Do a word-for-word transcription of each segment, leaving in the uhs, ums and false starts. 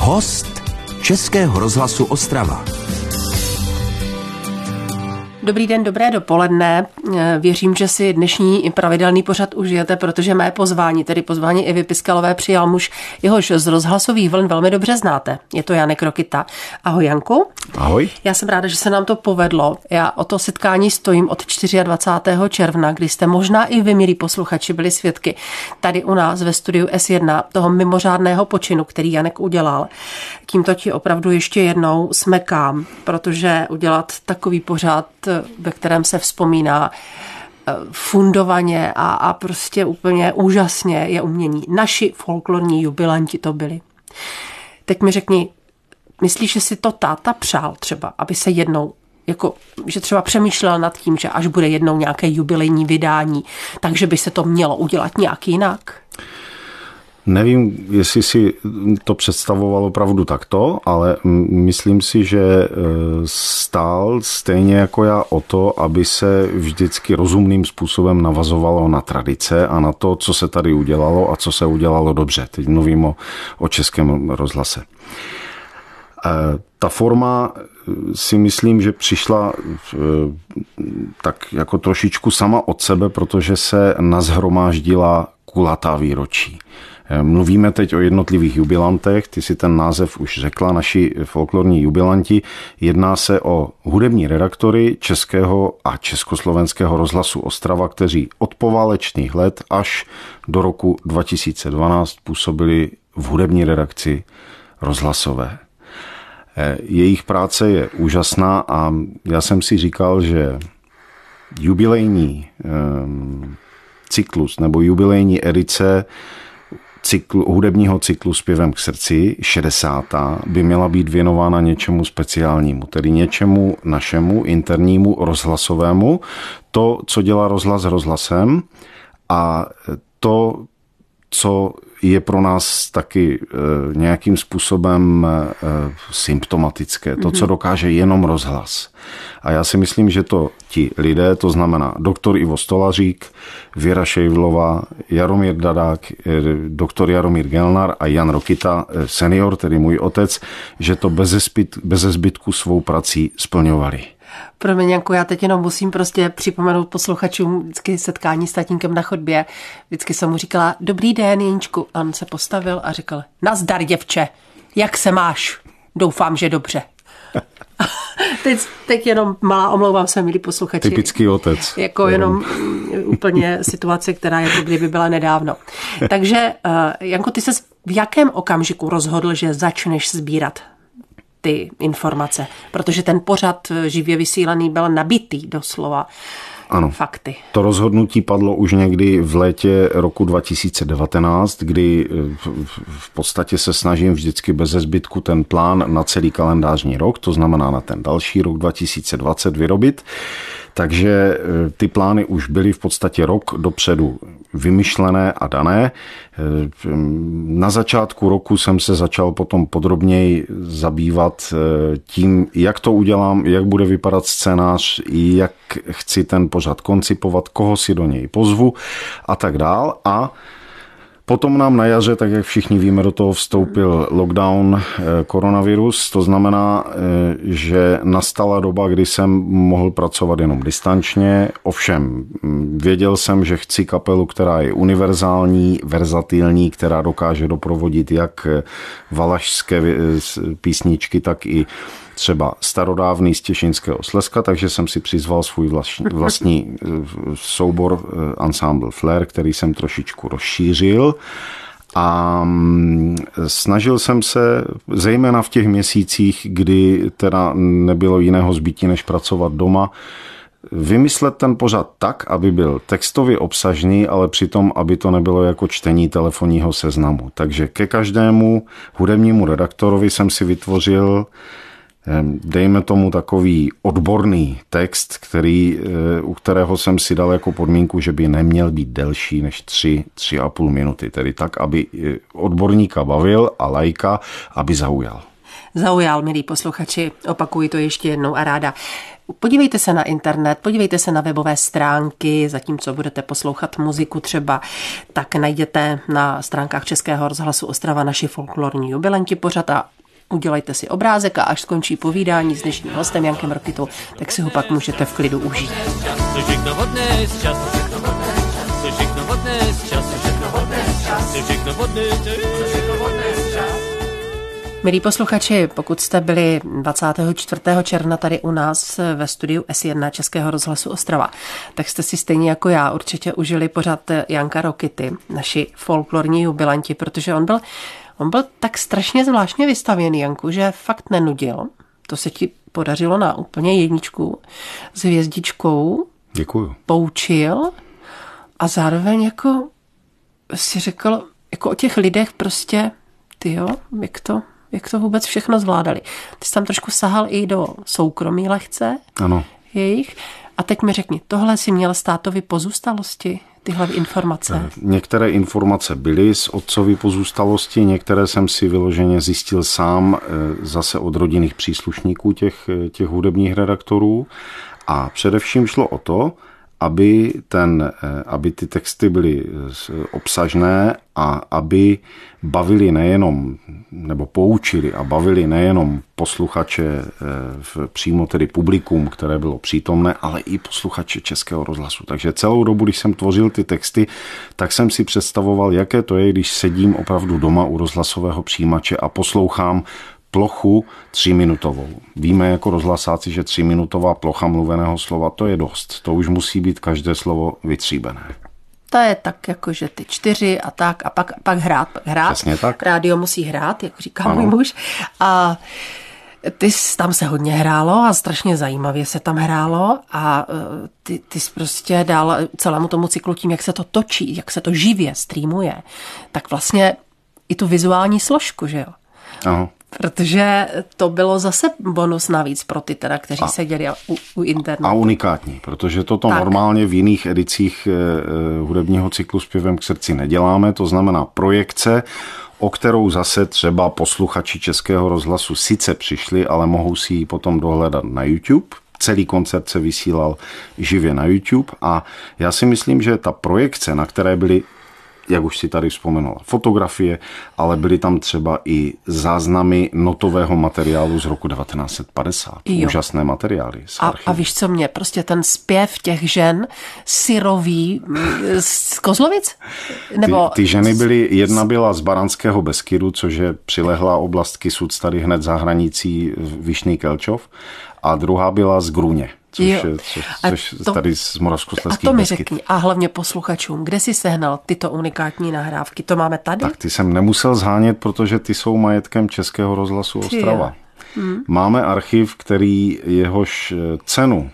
Host Českého rozhlasu Ostrava. Dobrý den, dobré dopoledne. Věřím, že si dnešní pravidelný pořad užijete, protože mé pozvání, tedy pozvání Ivy Piskalové, přijal muž, jehož z rozhlasových vln velmi dobře znáte. Je to Janek Rokita. Ahoj, Janku. Ahoj. Já jsem ráda, že se nám to povedlo. Já o to setkání stojím od dvacátého čtvrtého června, kdy jste možná i vy, milí posluchači, byli svědky tady u nás ve studiu S jedna toho mimořádného počinu, který Janek udělal. Tímto ti opravdu ještě jednou smekám, protože udělat takový pořad, ve kterém se vzpomíná fundovaně a, a prostě úplně úžasně, je umění. Naši folklorní jubilanti to byli. Teď mi řekni, myslíš, že si to táta přál třeba, aby se jednou, jako, že třeba přemýšlel nad tím, že až bude jednou nějaké jubilejní vydání, takže by se to mělo udělat nějak jinak? Nevím, jestli si to představoval opravdu takto, ale myslím si, že stál stejně jako já o to, aby se vždycky rozumným způsobem navazovalo na tradice a na to, co se tady udělalo a co se udělalo dobře. Teď mluvím o, o Českém rozhlase. Ta forma si myslím, že přišla tak jako trošičku sama od sebe, protože se nazhromáždila kulatá výročí. Mluvíme teď o jednotlivých jubilantech, ty si ten název už řekla, naši folklorní jubilanti. Jedná se o hudební redaktory Českého a Československého rozhlasu Ostrava, kteří od poválečných let až do roku dva tisíce dvanáct působili v hudební redakci rozhlasové. Jejich práce je úžasná a já jsem si říkal, že jubilejní cyklus nebo jubilejní edice Cyklu, hudebního cyklu Zpěvem k srdci, šedesátá by měla být věnována něčemu speciálnímu, tedy něčemu našemu, internímu, rozhlasovému, to, co dělá rozhlas rozhlasem a to, co je pro nás taky e, nějakým způsobem e, symptomatické, to, co dokáže jenom rozhlas. A já si myslím, že to ti lidé, to znamená doktor Ivo Stolařík, Věra Šejvlová, Jaromír Dadák, e, doktor Jaromír Gelnar a Jan Rokita, e, senior, tedy můj otec, že to beze zbyt, beze zbytku svou prací splňovali. Promiň, Janku, já teď jenom musím prostě připomenout posluchačům vždycky setkání s tatínkem na chodbě. Vždycky jsem mu říkala, dobrý den, Jeníčku. A on se postavil a řekl, nazdar, děvče, jak se máš? Doufám, že dobře. teď, teď jenom malá, omlouvám se, milí posluchači. Typický otec. Jako jenom úplně situace, která jako kdyby byla nedávno. Takže, Janko, ty ses v jakém okamžiku rozhodl, že začneš sbírat ty informace, protože ten pořad živě vysílaný byl nabitý doslova ano, fakty. To rozhodnutí padlo už někdy v létě roku dva tisíce devatenáct, kdy v podstatě se snažím vždycky beze zbytku ten plán na celý kalendářní rok, to znamená na ten další rok dva tisíce dvacet vyrobit. Takže ty plány už byly v podstatě rok dopředu vymyšlené a dané. Na začátku roku jsem se začal potom podrobněji zabývat tím, jak to udělám, jak bude vypadat scénář, jak chci ten pořad koncipovat, koho si do něj pozvu a tak dál. A potom nám na jaře, tak jak všichni víme, do toho vstoupil lockdown, koronavirus. To znamená, že nastala doba, kdy jsem mohl pracovat jenom distančně. Ovšem, věděl jsem, že chci kapelu, která je univerzální, verzatilní, která dokáže doprovodit jak valašské písničky, tak i třeba starodávný z Těšinského Slezska, takže jsem si přizval svůj vlastní, vlastní soubor Ensemble Flair, který jsem trošičku rozšířil a snažil jsem se, zejména v těch měsících, kdy teda nebylo jiného zbytí, než pracovat doma, vymyslet ten pořad tak, aby byl textově obsažný, ale přitom, aby to nebylo jako čtení telefonního seznamu. Takže ke každému hudebnímu redaktorovi jsem si vytvořil, dejme tomu, takový odborný text, který, u kterého jsem si dal jako podmínku, že by neměl být delší než tři, tři a půl minuty. Tedy tak, aby odborníka bavil a laika, aby zaujal. zaujal, milí posluchači, opakuji to ještě jednou a ráda. Podívejte se na internet, podívejte se na webové stránky, zatímco budete poslouchat muziku třeba, tak najděte na stránkách Českého rozhlasu Ostrava naši folklorní jubilanti pořad a udělejte si obrázek a až skončí povídání s dnešním hostem Jankem Rokytou, tak si ho pak můžete v klidu užít. Milí posluchači, pokud jste byli dvacátého čtvrtého června tady u nás ve studiu S jedna Českého rozhlasu Ostrava, tak jste si stejně jako já určitě užili pořad Janka Rokyty, naši folklorní jubilanti, protože on byl, on byl tak strašně zvláštně vystavěný, Janku, že fakt nenudil. To se ti podařilo na úplně jedničku s hvězdičkou. Děkuju. Poučil a zároveň jako si řekl, jako o těch lidech prostě, tyjo, jak to... jak to vůbec všechno zvládali. Ty jsi tam trošku sahal i do soukromí lehce. Ano. Jejich. A teď mi řekni, tohle si měl státovi pozůstalosti, tyhle informace? Některé informace byly z otcovy pozůstalosti, některé jsem si vyloženě zjistil sám zase od rodinných příslušníků těch, těch hudebních redaktorů. A především šlo o to, aby, ten, aby ty texty byly obsažné a aby bavili nejenom, nebo poučili a bavili nejenom posluchače, přímo tedy publikum, které bylo přítomné, ale i posluchače Českého rozhlasu. Takže celou dobu, když jsem tvořil ty texty, tak jsem si představoval, jaké to je, když sedím opravdu doma u rozhlasového přijímače a poslouchám plochu tříminutovou. Víme jako rozhlasáci, že tříminutová plocha mluveného slova, to je dost. To už musí být každé slovo vytříbené. To je tak jako, že ty čtyři a tak a pak, pak hrát, pak hrát. Přesně tak. Rádio musí hrát, jak říká ano. Můj muž. A ty, tam se hodně hrálo a strašně zajímavě se tam hrálo a ty, ty jsi prostě dal celému tomu cyklu tím, jak se to točí, jak se to živě streamuje, tak vlastně i tu vizuální složku, že jo? Aha. Protože to bylo zase bonus navíc pro ty teda, kteří a, seděli u, u internetu. A unikátní, protože toto tak. Normálně v jiných edicích eh, hudebního cyklu Zpěvem k srdci neděláme, to znamená projekce, o kterou zase třeba posluchači Českého rozhlasu sice přišli, ale mohou si ji potom dohledat na YouTube. Celý koncert se vysílal živě na YouTube a já si myslím, že ta projekce, na které byly, jak už si tady vzpomenula, fotografie, ale byly tam třeba i záznamy notového materiálu z roku devatenáct set padesát. Jo. Úžasné materiály z a, a víš co mě, prostě ten zpěv těch žen syrový z Kozlovic? Nebo... Ty, ty ženy byly, jedna byla z Baranského Beskydu, což je přilehlá oblast Kysuc tady hned za hranicí Vyšný Kelčov, a druhá byla z Gruně. Což, je, což, což to, tady z Moravskoslezských A to mi řekni, a hlavně posluchačům, kde jsi sehnal tyto unikátní nahrávky? To máme tady? Tak ty jsem nemusel zhánět, protože ty jsou majetkem Českého rozhlasu Ostrava. Hmm. Máme archiv, který jehož cenu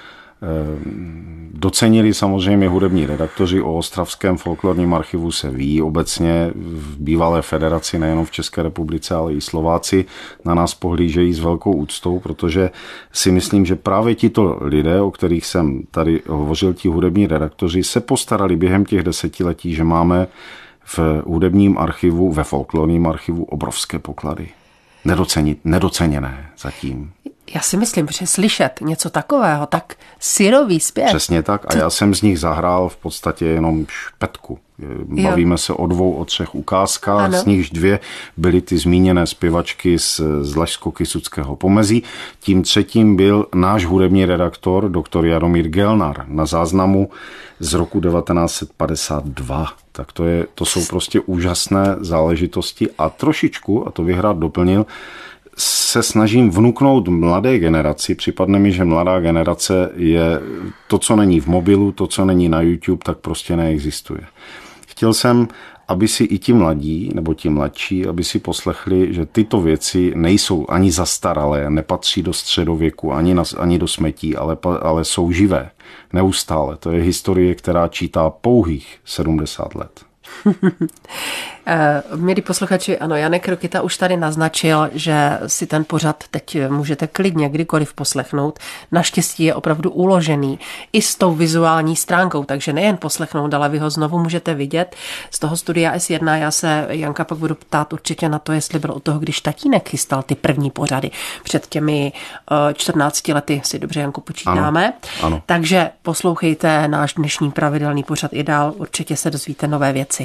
docenili samozřejmě hudební redaktoři. O ostravském folklorním archivu se ví obecně v bývalé federaci, nejenom v České republice, ale i Slováci na nás pohlížejí s velkou úctou, protože si myslím, že právě tito lidé, o kterých jsem tady hovořil, ti hudební redaktoři, se postarali během těch desetiletí, že máme v hudebním archivu, ve folklorním archivu obrovské poklady. Nedocenit, nedoceněné zatím. Já si myslím, že slyšet něco takového, tak syrový zpěv. Přesně tak a já jsem z nich zahrál v podstatě jenom špetku. Bavíme jo. se o dvou, o třech ukázkách, ano. Z nichž dvě byly ty zmíněné zpěvačky z, z Lašsko-Kysuckého pomezí. Tím třetím byl náš hudební redaktor, doktor Jaromír Gelnar, na záznamu z roku devatenáct set padesát dva. Tak to, je, to jsou prostě úžasné záležitosti a trošičku, a to bych rád doplnil, se snažím vnuknout mladé generaci. Připadne mi, že mladá generace je to, co není v mobilu, to, co není na YouTube, tak prostě neexistuje. Chtěl jsem, aby si i ti mladí, nebo ti mladší, aby si poslechli, že tyto věci nejsou ani zastaralé, nepatří do středověku, ani, na, ani do smetí, ale, ale jsou živé, neustále. To je historie, která čítá pouhých sedmdesát let. Milí posluchači, ano, Janek Rokita už tady naznačil, že si ten pořad teď můžete klidně kdykoliv poslechnout. Naštěstí je opravdu uložený i s tou vizuální stránkou, takže nejen poslechnout, ale vy ho znovu můžete vidět z toho studia S jedna. Já se Janka pak budu ptát určitě na to, jestli byl od toho, když tatínek chystal ty první pořady. Před těmi čtrnácti lety si dobře, Janku, počítáme. Ano, ano. Takže poslouchejte náš dnešní pravidelný pořad i dál, určitě se dozvíte nové věci.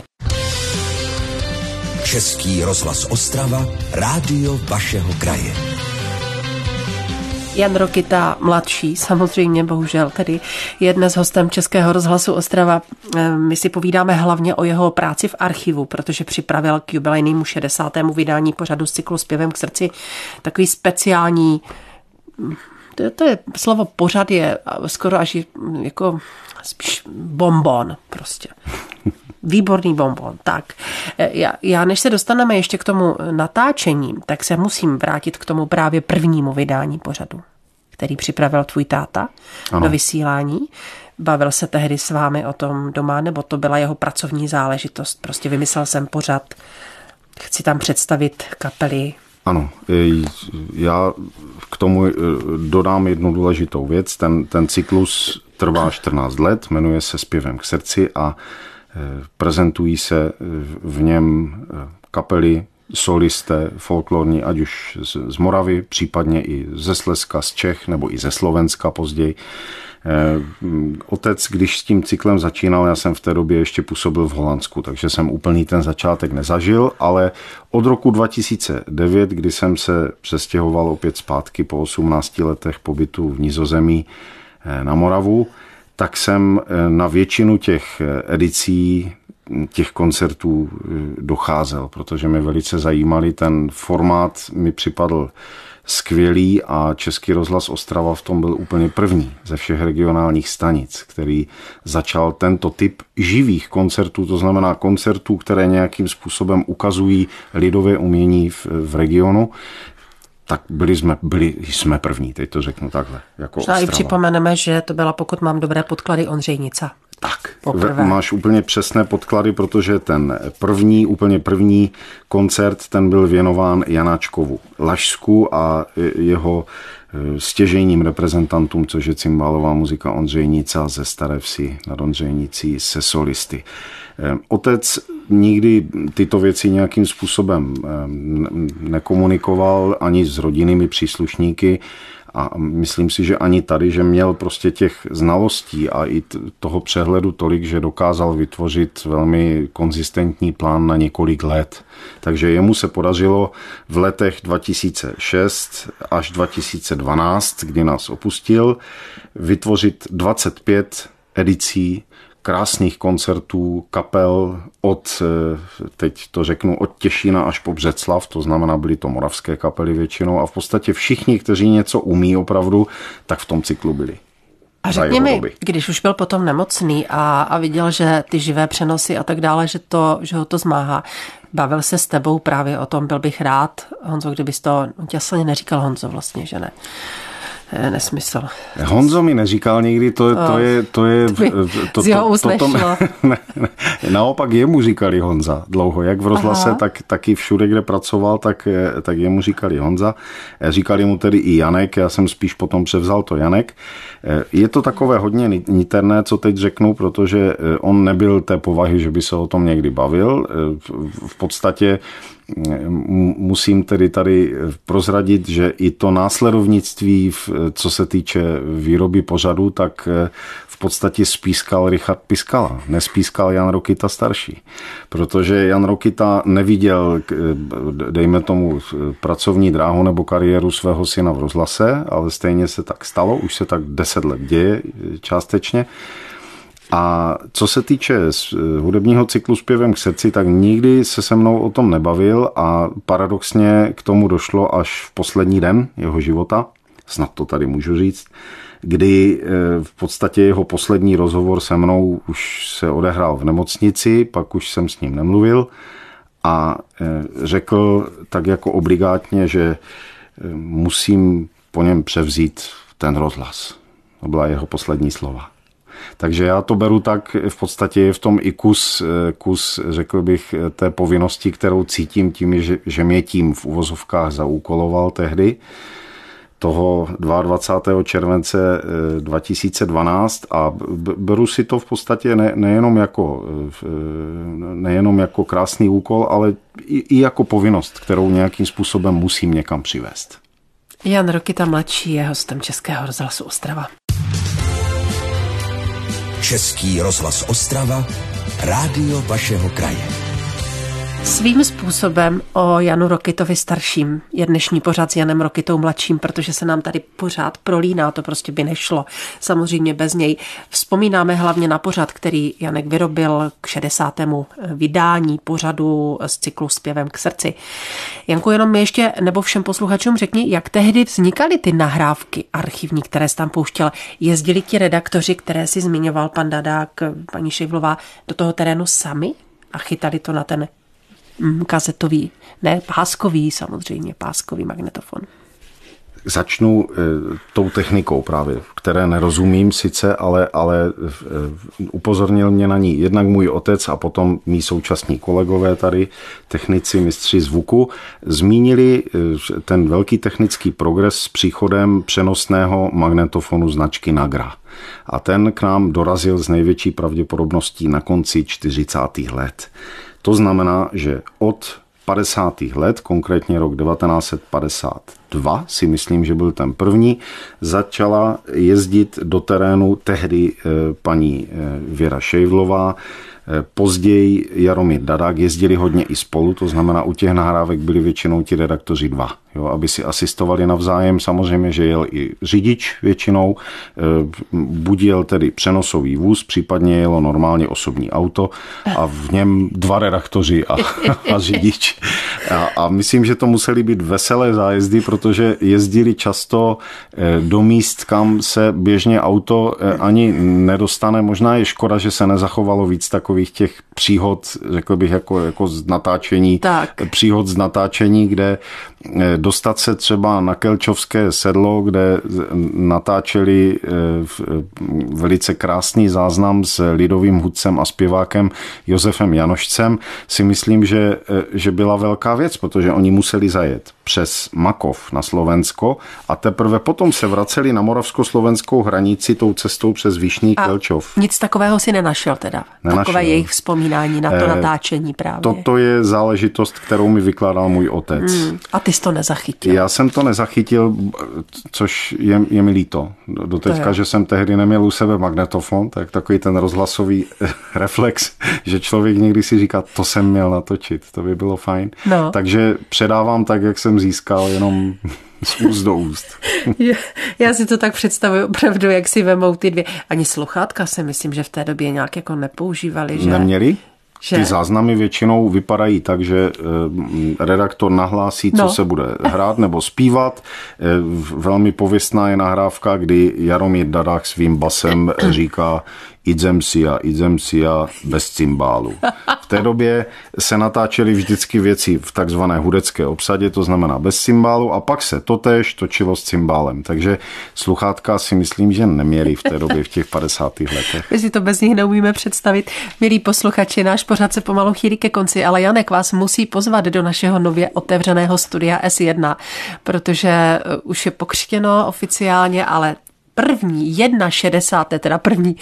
Český rozhlas Ostrava, rádio vašeho kraje. Jan Rokita mladší, samozřejmě, bohužel, tedy je dnes hostem Českého rozhlasu Ostrava. My si povídáme hlavně o jeho práci v archivu, protože připravil k jubilejnému šedesátému vydání pořadu z cyklu Zpěvem k srdci takový speciální, to je, to je slovo pořad je skoro až jako spíš bonbon prostě. Výborný bonbon. Tak, já, já než se dostaneme ještě k tomu natáčení, tak se musím vrátit k tomu právě prvnímu vydání pořadu, který připravil tvůj táta ano. do vysílání. Bavil se tehdy s vámi o tom doma, nebo to byla jeho pracovní záležitost? Prostě vymyslel jsem pořad, chci tam představit kapely. Ano, já k tomu dodám jednu důležitou věc. Ten, ten cyklus trvá čtrnáct let, jmenuje se Zpěvem k srdci a prezentují se v něm kapely, solisté folklorní, ať už z Moravy, případně i ze Slezska, z Čech nebo i ze Slovenska později. Otec, když s tím cyklem začínal, já jsem v té době ještě působil v Holandsku, takže jsem úplný ten začátek nezažil, ale od roku dva tisíce devět, kdy jsem se přestěhoval opět zpátky po osmnácti letech pobytu v Nizozemí na Moravu, tak jsem na většinu těch edicí, těch koncertů docházel, protože mě velice zajímaly. Ten formát mi připadl skvělý a Český rozhlas Ostrava v tom byl úplně první ze všech regionálních stanic, který začal tento typ živých koncertů, to znamená koncertů, které nějakým způsobem ukazují lidové umění v, v regionu. Tak byli jsme, byli jsme první, teď to řeknu takhle. Jako Možná i připomeneme, že to byla, pokud mám dobré podklady, Ondřejnica. Tak, poprvé. Máš úplně přesné podklady, protože ten první, úplně první koncert, ten byl věnován Janáčkovu Lašsku a jeho stěžejním reprezentantům, což je cymbálová muzika Ondřejnica ze Staré Vsi nad Ondřejnicí se solisty. Otec nikdy tyto věci nějakým způsobem nekomunikoval ani s rodinnými příslušníky a myslím si, že ani tady, že měl prostě těch znalostí a i toho přehledu tolik, že dokázal vytvořit velmi konzistentní plán na několik let. Takže jemu se podařilo v letech dva tisíce šest až dva tisíce dvanáct, kdy nás opustil, vytvořit dvacet pět edicí krásných koncertů kapel od, teď to řeknu, od Těšína až po Břeclav, to znamená, byly to moravské kapely většinou a v podstatě všichni, kteří něco umí opravdu, tak v tom cyklu byli. A řekni mi, když už byl potom nemocný a, a viděl, že ty živé přenosy a tak dále, že, to, že ho to zmáhá, bavil se s tebou právě o tom, byl bych rád, Honzo, kdybys to, on tě asi neříkal Honzo vlastně, že ne? Nesmysl. Honzo mi neříkal nikdy, to, to je... To je to, to, z jeho úst nešlo. Ne, ne, naopak jemu říkali Honza dlouho, jak v rozhlase, tak taky všude, kde pracoval, tak, tak jemu říkali Honza. Říkali mu tedy i Janek, já jsem spíš potom převzal to Janek. Je to takové hodně niterné, co teď řeknu, protože on nebyl té povahy, že by se o tom někdy bavil. V podstatě musím tedy tady prozradit, že i to následovnictví, co se týče výroby pořadu, tak v podstatě spískal Richard Piskala, nespískal Jan Rokita starší. Protože Jan Rokita neviděl, dejme tomu, pracovní dráhu nebo kariéru svého syna v rozhlase, ale stejně se tak stalo, už se tak deset let děje částečně. A co se týče hudebního cyklu Zpěvem k srdci, tak nikdy se se mnou o tom nebavil a paradoxně k tomu došlo až v poslední den jeho života, snad to tady můžu říct, kdy v podstatě jeho poslední rozhovor se mnou už se odehrál v nemocnici, pak už jsem s ním nemluvil a řekl tak jako obligátně, že musím po něm převzít ten rozhlas. To byla jeho poslední slova. Takže já to beru tak, v podstatě je v tom i kus, kus řekl bych, té povinnosti, kterou cítím tím, že, že mě tím v uvozovkách zaúkoloval tehdy, toho dvacátého druhého července dva tisíce dvanáct a beru si to v podstatě ne, nejenom, jako, nejenom jako krásný úkol, ale i, i jako povinnost, kterou nějakým způsobem musím někam přivést. Jan Rokita mladší je hostem Českého rozhlasu Ostrava. Český rozhlas Ostrava, rádio vašeho kraje. Svým způsobem o Janu Rokitovi starším je dnešní pořad s Janem Rokitou mladším, protože se nám tady pořád prolíná, to prostě by nešlo. Samozřejmě bez něj. Vzpomínáme hlavně na pořad, který Janek vyrobil k šedesátému vydání pořadu z cyklu Zpěvem k srdci. Janku, jenom mi ještě, nebo všem posluchačům řekni, jak tehdy vznikaly ty nahrávky archivní, které jsi tam pouštěl. Jezdili ti redaktoři, které si zmiňoval pan Dadák, paní Šejvlová, do toho terénu sami a chytali to na ten kazetový, ne páskový, samozřejmě páskový magnetofon. Začnu e, tou technikou právě, které nerozumím sice, ale, ale e, upozornil mě na ní jednak můj otec a potom mý současní kolegové tady, technici, mistři zvuku, zmínili e, ten velký technický progres s příchodem přenosného magnetofonu značky Nagra. A ten k nám dorazil s největší pravděpodobností na konci čtyřicátých let. To znamená, že od padesátých let, konkrétně rok devatenáct set padesát dva, si myslím, že byl ten první, začala jezdit do terénu tehdy paní Věra Šejvlová, později Jaromír Dadák, jezdili hodně i spolu, to znamená, u těch nahrávek byli většinou ti redaktoři dva, jo, aby si asistovali navzájem. Samozřejmě, že jel i řidič většinou, buď jel tedy přenosový vůz, případně jelo normálně osobní auto a v něm dva redaktoři a, a řidič. A, a myslím, že to musely být veselé zájezdy, protože jezdili často do míst, kam se běžně auto ani nedostane. Možná je škoda, že se nezachovalo víc takových těch příhod, řekl bych, jako, jako z natáčení, tak. příhod z natáčení, kde dostat se třeba na Kelčovské sedlo, kde natáčeli velice krásný záznam s lidovým hudcem a zpěvákem Josefem Janošcem, si myslím, že, že byla velká věc, protože oni museli zajet přes Makov na Slovensko a teprve potom se vraceli na moravsko-slovenskou hranici tou cestou přes Vyšný Kelčov. Nic takového si nenašel teda? Nenašel. Takové jejich vzpomínání na to e, natáčení právě. Toto je záležitost, kterou mi vykládal můj otec. Hmm. A ty jsi to nezachytil? Já jsem to nezachytil, což je, je mi líto. Do teďka, že jsem tehdy neměl u sebe magnetofon, tak takový ten rozhlasový reflex, že člověk někdy si říká, to jsem měl natočit, to by bylo fajn. No. Takže předávám tak, jak jsem získal, jenom z úst do úst. Já si to tak představuji opravdu, jak si vemou ty dvě. Ani sluchátka se myslím, že v té době nějak jako nepoužívali, že? Neměli? Že? Ty záznamy většinou vypadají tak, že redaktor nahlásí, co no. se bude hrát nebo zpívat. Velmi pověstná je nahrávka, kdy Jaromír Dadák svým basem říká Idzem sia, idzem sia bez cymbálu. V té době se natáčely vždycky věci v takzvané hudecké obsadě, to znamená bez cymbálu, a pak se totéž točilo s cymbálem. Takže sluchátka si myslím, že neměli v té době v těch padesátých letech. My si to bez nich neumíme představit. Milí posluchači, náš pořad se pomalu chýlí ke konci, ale Janek vás musí pozvat do našeho nově otevřeného studia S jedna, protože už je pokřtěno oficiálně, ale první šedesát jedna, teda první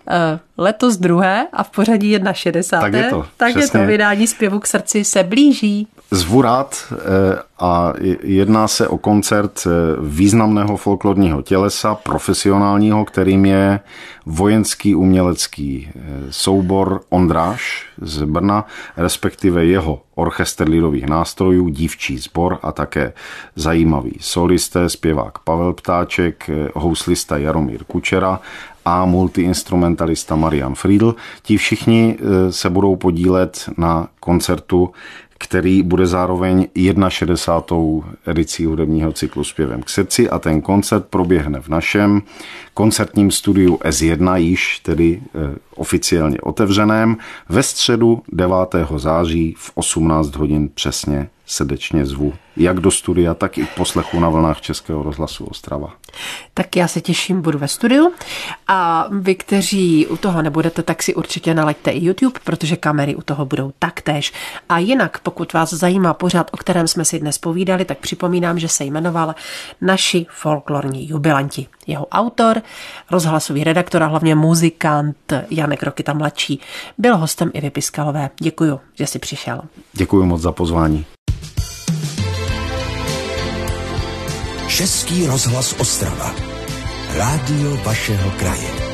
letos druhé a v pořadí šedesát jedna. Tak je to, tak je to vydání Zpěvu k srdci se blíží. Zvu rád a jedná se o koncert významného folklorního tělesa, profesionálního, kterým je vojenský umělecký soubor Ondráš z Brna, respektive jeho orchestr lidových nástrojů, dívčí sbor a také zajímavý solisté, zpěvák Pavel Ptáček, houslista Jaromír Kučera a multiinstrumentalista Marian Friedl. Ti všichni se budou podílet na koncertu, který bude zároveň šedesátou jedna edicí hudebního cyklu Zpěvem k srdci, a ten koncert proběhne v našem koncertním studiu S jedna, již tedy e, oficiálně otevřeném, ve středu devátého září v osmnáct hodin přesně. Srdečně zvu jak do studia, tak i k poslechu na vlnách Českého rozhlasu Ostrava. Tak já se těším, budu ve studiu a vy, kteří u toho nebudete, tak si určitě nalaďte i YouTube, protože kamery u toho budou taktéž. A jinak, pokud vás zajímá pořad, o kterém jsme si dnes povídali, tak připomínám, že se jmenoval Naši folklorní jubilanti. Jeho autor, rozhlasový redaktor a hlavně muzikant Janek Rokita mladší, byl hostem Ivy Piskalové. Děkuju, že jsi přišel. Děkuju moc za pozvání. Český rozhlas Ostrava. Rádio vašeho kraje.